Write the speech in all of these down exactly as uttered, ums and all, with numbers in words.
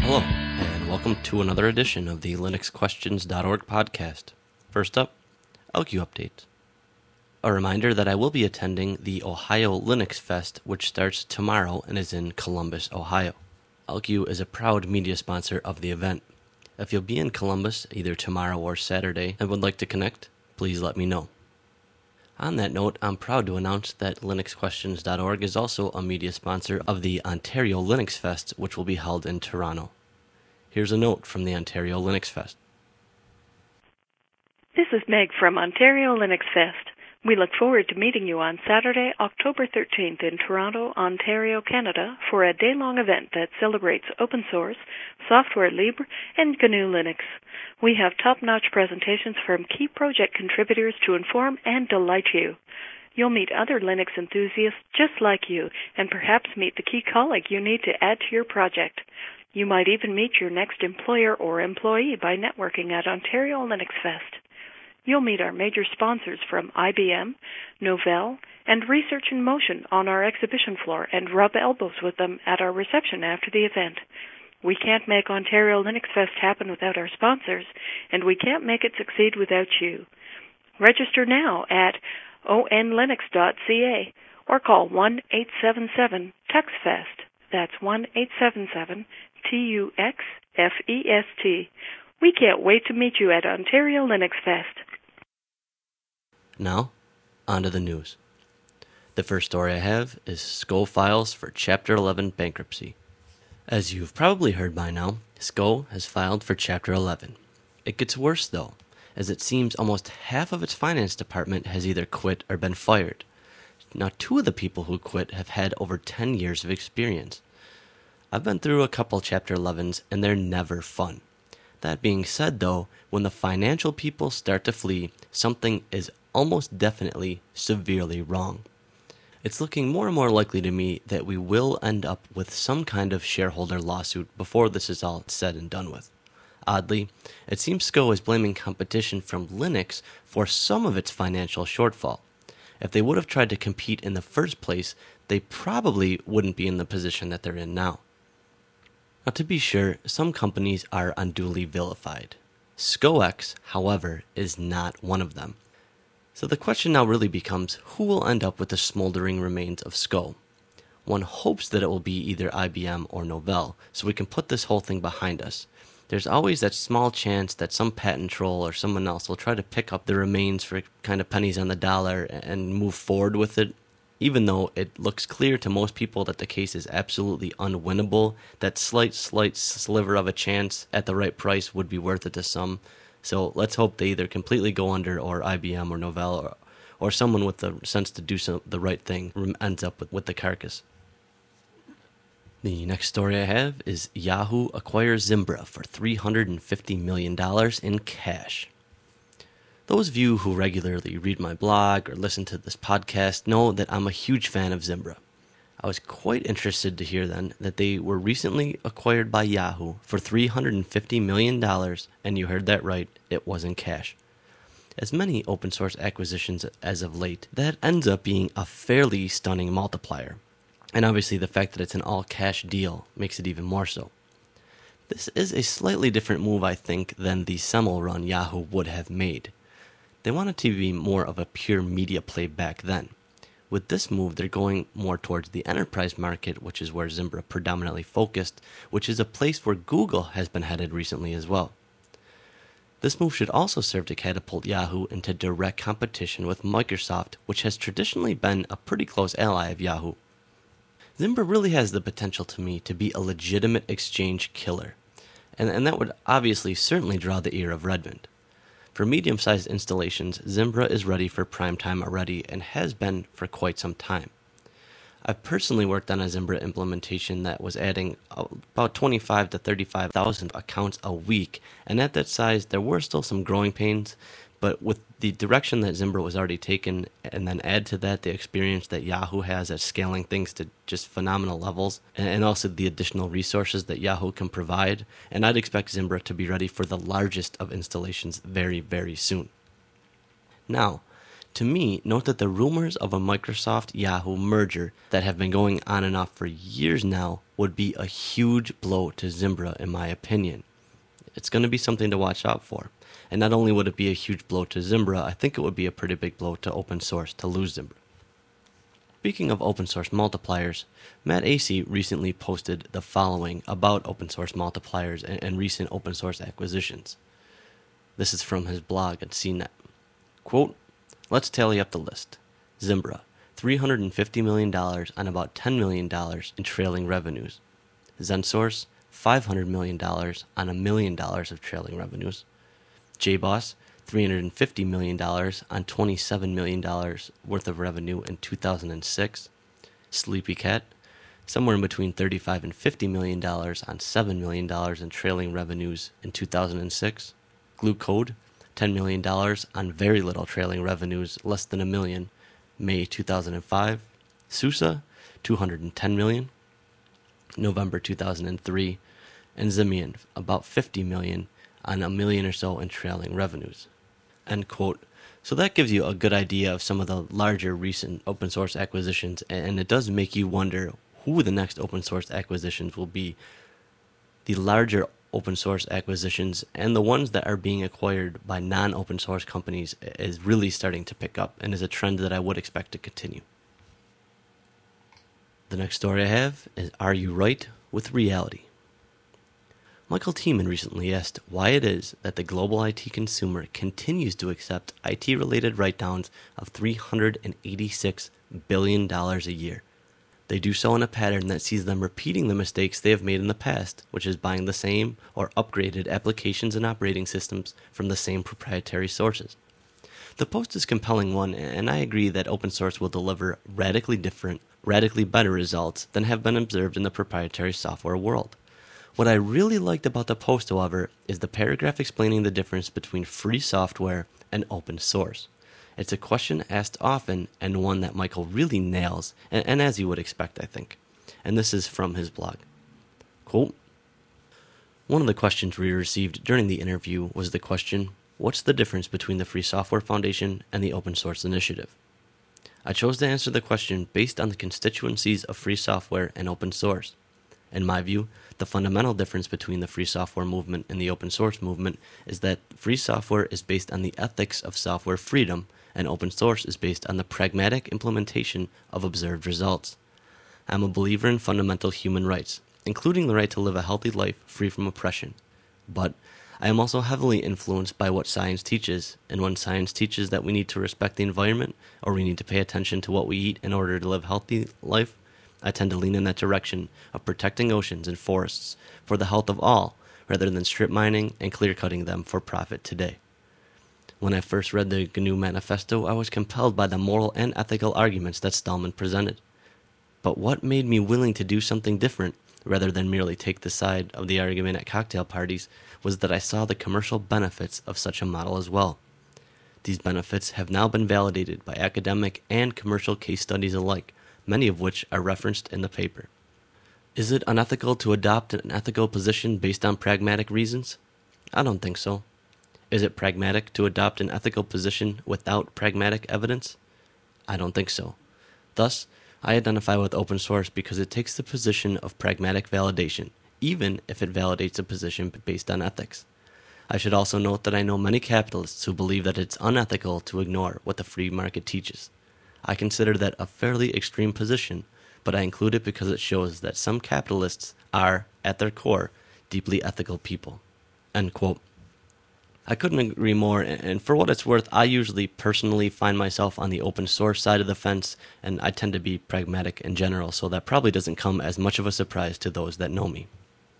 Hello, and welcome to another edition of the Linux Questions dot org podcast. First up, L Q update. A reminder that I will be attending the Ohio Linux Fest, which starts tomorrow and is in Columbus, Ohio. L Q is a proud media sponsor of the event. If you'll be in Columbus either tomorrow or Saturday and would like to connect, please let me know. On that note, I'm proud to announce that Linux Questions dot org is also a media sponsor of the Ontario Linux Fest, which will be held in Toronto. Here's a note from the Ontario Linux Fest. This is Meg from Ontario Linux Fest. We look forward to meeting you on Saturday, October thirteenth in Toronto, Ontario, Canada, for a day-long event that celebrates open source, software libre, and G N U Linux. We have top-notch presentations from key project contributors to inform and delight you. You'll meet other Linux enthusiasts just like you, and perhaps meet the key colleague you need to add to your project. You might even meet your next employer or employee by networking at Ontario Linux Fest. You'll meet our major sponsors from I B M, Novell, and Research in Motion on our exhibition floor and rub elbows with them at our reception after the event. We can't make Ontario Linux Fest happen without our sponsors, and we can't make it succeed without you. Register now at o n linux dot c a or call one eight seven seven tux fest. That's one eight seven seven T U X F E S T. We can't wait to meet you at Ontario Linux Fest. Now, on to the news. The first story I have is S C O files for Chapter eleven bankruptcy. As you've probably heard by now, S C O has filed for Chapter eleven. It gets worse, though, as it seems almost half of its finance department has either quit or been fired. Now, two of the people who quit have had over ten years of experience. I've been through a couple Chapter elevens, and they're never fun. That being said, though, when the financial people start to flee, something is almost definitely severely wrong. It's looking more and more likely to me that we will end up with some kind of shareholder lawsuit before this is all said and done with. Oddly, it seems S C O is blaming competition from Linux for some of its financial shortfall. If they would have tried to compete in the first place, they probably wouldn't be in the position that they're in now. Now, to be sure, some companies are unduly vilified. S C O X, however, is not one of them. So the question now really becomes, who will end up with the smoldering remains of S C O? One hopes that it will be either I B M or Novell, so we can put this whole thing behind us. There's always that small chance that some patent troll or someone else will try to pick up the remains for kind of pennies on the dollar and move forward with it. Even though it looks clear to most people that the case is absolutely unwinnable, that slight, slight sliver of a chance at the right price would be worth it to some. So let's hope they either completely go under, or I B M or Novell or, or someone with the sense to do so, the right thing ends up with, with the carcass. The next story I have is Yahoo acquires Zimbra for three hundred fifty million dollars in cash. Those of you who regularly read my blog or listen to this podcast know that I'm a huge fan of Zimbra. I was quite interested to hear then that they were recently acquired by Yahoo for three hundred fifty million dollars, and you heard that right, it was in cash. As many open source acquisitions as of late, that ends up being a fairly stunning multiplier. And obviously the fact that it's an all-cash deal makes it even more so. This is a slightly different move, I think, than the Semel run Yahoo would have made. They wanted to be more of a pure media play back then. With this move, they're going more towards the enterprise market, which is where Zimbra predominantly focused, which is a place where Google has been headed recently as well. This move should also serve to catapult Yahoo into direct competition with Microsoft, which has traditionally been a pretty close ally of Yahoo. Zimbra really has the potential to me to be a legitimate exchange killer, and, and that would obviously certainly draw the ear of Redmond. For medium-sized installations, Zimbra is ready for prime time already and has been for quite some time. I've personally worked on a Zimbra implementation that was adding about twenty-five to thirty-five thousand accounts a week, and at that size there were still some growing pains, but with the direction that Zimbra was already taken, and then add to that the experience that Yahoo has at scaling things to just phenomenal levels, and also the additional resources that Yahoo can provide, and I'd expect Zimbra to be ready for the largest of installations very, very soon. Now, To me, note that the rumors of a Microsoft-Yahoo merger that have been going on and off for years now would be a huge blow to Zimbra, in my opinion. It's going to be something to watch out for. And not only would it be a huge blow to Zimbra, I think it would be a pretty big blow to open source to lose Zimbra. Speaking of open source multipliers, Matt Acey recently posted the following about open source multipliers and, and recent open source acquisitions. This is from his blog at C net. Quote, let's tally up the list. Zimbra, three hundred fifty million dollars on about ten million dollars in trailing revenues. ZenSource, five hundred million dollars on a million dollars of trailing revenues. JBoss, three hundred fifty million dollars on twenty-seven million dollars worth of revenue in two thousand six. SleepyCat, somewhere in between thirty-five and fifty million dollars on seven million dollars in trailing revenues in two thousand six. Glucode, ten million dollars on very little trailing revenues, less than a million, May two thousand five. SUSE, two hundred ten million dollars, November two thousand three. And Zimian, about fifty million dollars on a million or so in trailing revenues. End quote. So that gives you a good idea of some of the larger recent open source acquisitions, and it does make you wonder who the next open source acquisitions will be. The larger open source acquisitions and the ones that are being acquired by non-open source companies is really starting to pick up and is a trend that I would expect to continue. The next story I have is, are you right with reality? Michael Tiemann recently asked why it is that the global I T consumer continues to accept I T-related write-downs of three hundred eighty-six billion dollars a year. They do so in a pattern that sees them repeating the mistakes they have made in the past, which is buying the same or upgraded applications and operating systems from the same proprietary sources. The post is a compelling one, and I agree that open source will deliver radically different, radically better results than have been observed in the proprietary software world. What I really liked about the post, however, is the paragraph explaining the difference between free software and open source. It's a question asked often, and one that Michael really nails, and, and as you would expect, I think. And this is from his blog. Quote, one of the questions we received during the interview was the question, what's the difference between the Free Software Foundation and the Open Source Initiative? I chose to answer the question based on the constituencies of free software and open source. In my view, the fundamental difference between the free software movement and the open source movement is that free software is based on the ethics of software freedom, and open source is based on the pragmatic implementation of observed results. I'm a believer in fundamental human rights, including the right to live a healthy life free from oppression. But I am also heavily influenced by what science teaches, and when science teaches that we need to respect the environment, or we need to pay attention to what we eat in order to live a healthy life, I tend to lean in that direction of protecting oceans and forests for the health of all, rather than strip mining and clear-cutting them for profit today. When I first read the G N U Manifesto, I was compelled by the moral and ethical arguments that Stallman presented. But what made me willing to do something different, rather than merely take the side of the argument at cocktail parties, was that I saw the commercial benefits of such a model as well. These benefits have now been validated by academic and commercial case studies alike, many of which are referenced in the paper. Is it unethical to adopt an ethical position based on pragmatic reasons? I don't think so. Is it pragmatic to adopt an ethical position without pragmatic evidence? I don't think so. Thus, I identify with open source because it takes the position of pragmatic validation, even if it validates a position based on ethics. I should also note that I know many capitalists who believe that it's unethical to ignore what the free market teaches. I consider that a fairly extreme position, but I include it because it shows that some capitalists are, at their core, deeply ethical people. End quote. I couldn't agree more, and for what it's worth, I usually personally find myself on the open source side of the fence, and I tend to be pragmatic in general, so that probably doesn't come as much of a surprise to those that know me.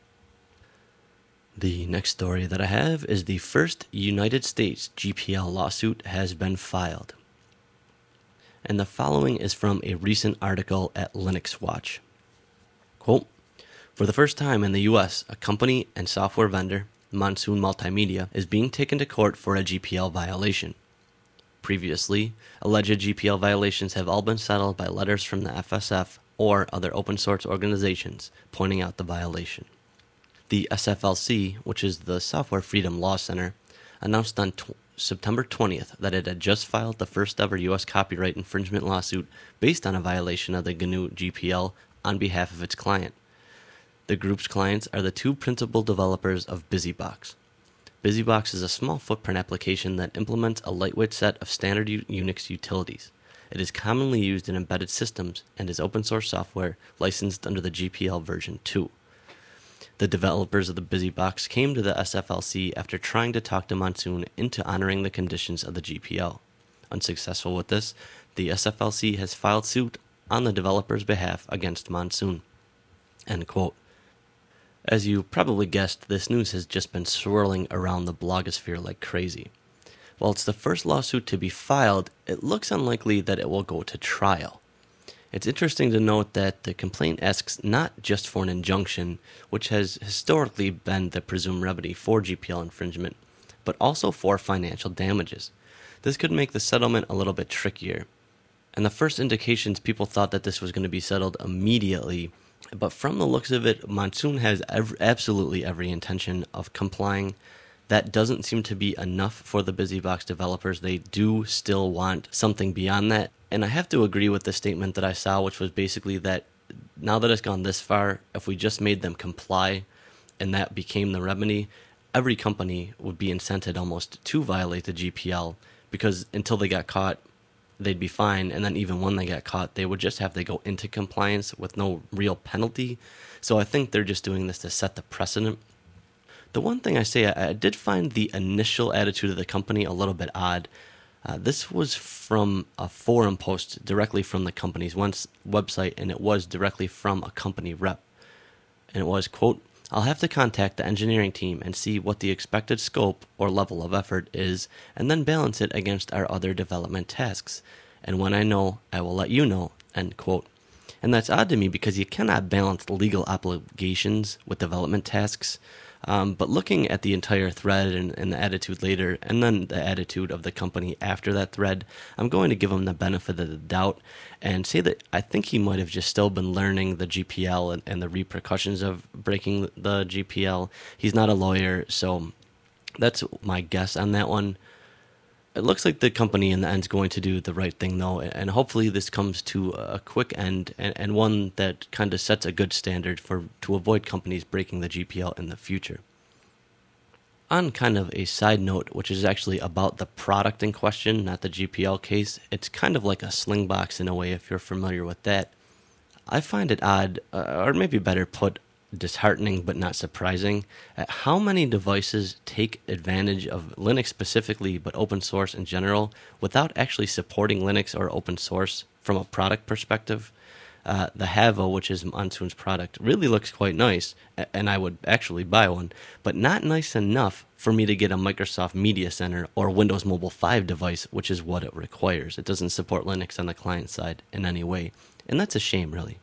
The next story that I have is the first United States G P L lawsuit has been filed. And the following is from a recent article at Linux Watch. Quote, for the first time in the U S, a company and software vendor, Monsoon Multimedia, is being taken to court for a G P L violation. Previously, alleged G P L violations have all been settled by letters from the F S F or other open source organizations pointing out the violation. The S F L C, which is the Software Freedom Law Center, announced on tw- September twentieth that it had just filed the first ever U S copyright infringement lawsuit based on a violation of the G N U G P L on behalf of its client. The group's clients are the two principal developers of BusyBox. BusyBox is a small footprint application that implements a lightweight set of standard U- Unix utilities. It is commonly used in embedded systems and is open source software licensed under the G P L version two. The developers of the BusyBox came to the S F L C after trying to talk to Monsoon into honoring the conditions of the G P L. Unsuccessful with this, the S F L C has filed suit on the developers' behalf against Monsoon. End quote. As you probably guessed, this news has just been swirling around the blogosphere like crazy. While it's the first lawsuit to be filed, it looks unlikely that it will go to trial. It's interesting to note that the complaint asks not just for an injunction, which has historically been the presumed remedy for G P L infringement, but also for financial damages. This could make the settlement a little bit trickier. And the first indications, people thought that this was going to be settled immediately, but from the looks of it, Monsoon has ev- absolutely every intention of complying. That doesn't seem to be enough for the BusyBox developers. They do still want something beyond that. And I have to agree with the statement that I saw, which was basically that now that it's gone this far, if we just made them comply and that became the remedy, every company would be incented almost to violate the G P L, because until they got caught, they'd be fine. And then even when they got caught, they would just have to go into compliance with no real penalty. So I think they're just doing this to set the precedent. The one thing I say, I, I did find the initial attitude of the company a little bit odd. Uh, this was from a forum post directly from the company's once website, and it was directly from a company rep. And it was, quote, "I'll have to contact the engineering team and see what the expected scope or level of effort is, and then balance it against our other development tasks. And when I know, I will let you know," end quote. And that's odd to me because you cannot balance legal obligations with development tasks. Um, but looking at the entire thread and, and the attitude later, and then the attitude of the company after that thread, I'm going to give him the benefit of the doubt and say that I think he might have just still been learning the G P L and, and the repercussions of breaking the G P L. He's not a lawyer, so that's my guess on that one. It looks like the company in the end is going to do the right thing, though, and hopefully this comes to a quick end and, and one that kind of sets a good standard for to avoid companies breaking the G P L in the future. On kind of a side note, which is actually about the product in question, not the G P L case, it's kind of like a Slingbox in a way if you're familiar with that. I find it odd, uh, or maybe better put, disheartening but not surprising, at how many devices take advantage of Linux specifically, but open source in general, without actually supporting Linux or open source from a product perspective. Uh, the Havo, which is Monsoon's product, really looks quite nice, and I would actually buy one, but not nice enough for me to get a Microsoft Media Center or Windows Mobile five device, which is what it requires. It doesn't support Linux on the client side in any way, and that's a shame, really.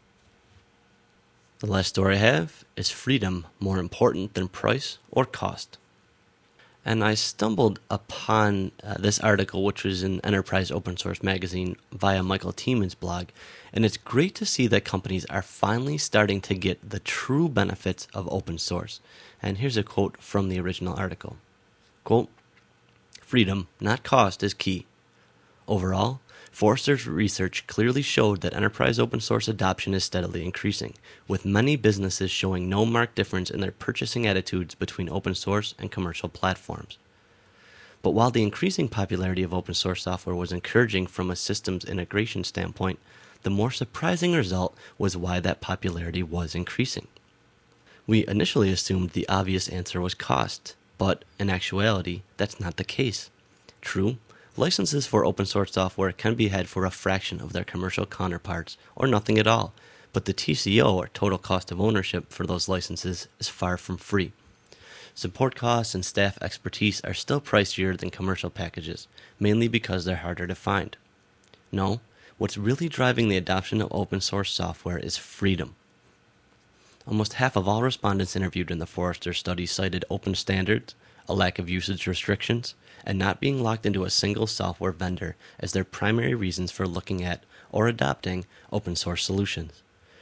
The last story I have is freedom more important than price or cost? And I stumbled upon uh, this article, which was in Enterprise Open Source Magazine via Michael Tiemann's blog, and it's great to see that companies are finally starting to get the true benefits of open source. And here's a quote from the original article. Quote, "Freedom, not cost, is key. Overall, Forrester's research clearly showed that enterprise open source adoption is steadily increasing, with many businesses showing no marked difference in their purchasing attitudes between open source and commercial platforms. But while the increasing popularity of open source software was encouraging from a systems integration standpoint, the more surprising result was why that popularity was increasing. We initially assumed the obvious answer was cost, but in actuality, that's not the case. True, licenses for open source software can be had for a fraction of their commercial counterparts, or nothing at all, but the T C O, or total cost of ownership, for those licenses is far from free. Support costs and staff expertise are still pricier than commercial packages, mainly because they're harder to find. No, what's really driving the adoption of open source software is freedom. Almost half of all respondents interviewed in the Forrester study cited open standards, a lack of usage restrictions, and not being locked into a single software vendor as their primary reasons for looking at or adopting open source solutions.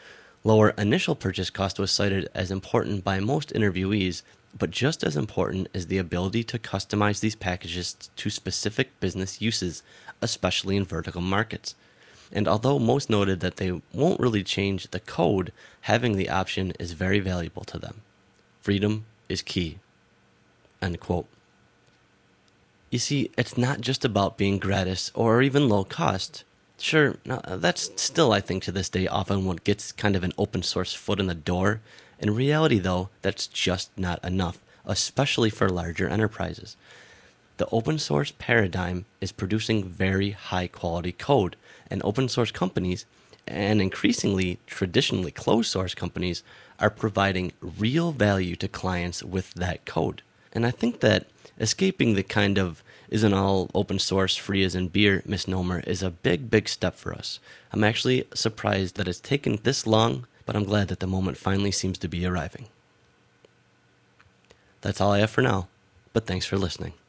Lower initial purchase cost was cited as important by most interviewees, but just as important is the ability to customize these packages to specific business uses, especially in vertical markets. And although most noted that they won't really change the code, having the option is very valuable to them. Freedom is key. End quote. You see, it's not just about being gratis or even low cost. Sure, now that's still, I think, to this day often what gets kind of an open source foot in the door. In reality, though, that's just not enough, especially for larger enterprises. The open source paradigm is producing very high quality code, and open source companies, and increasingly traditionally closed source companies, are providing real value to clients with that code. And I think that escaping the kind of isn't all open source free as in beer misnomer is a big, big step for us. I'm actually surprised that it's taken this long, but I'm glad that the moment finally seems to be arriving. That's all I have for now, but thanks for listening.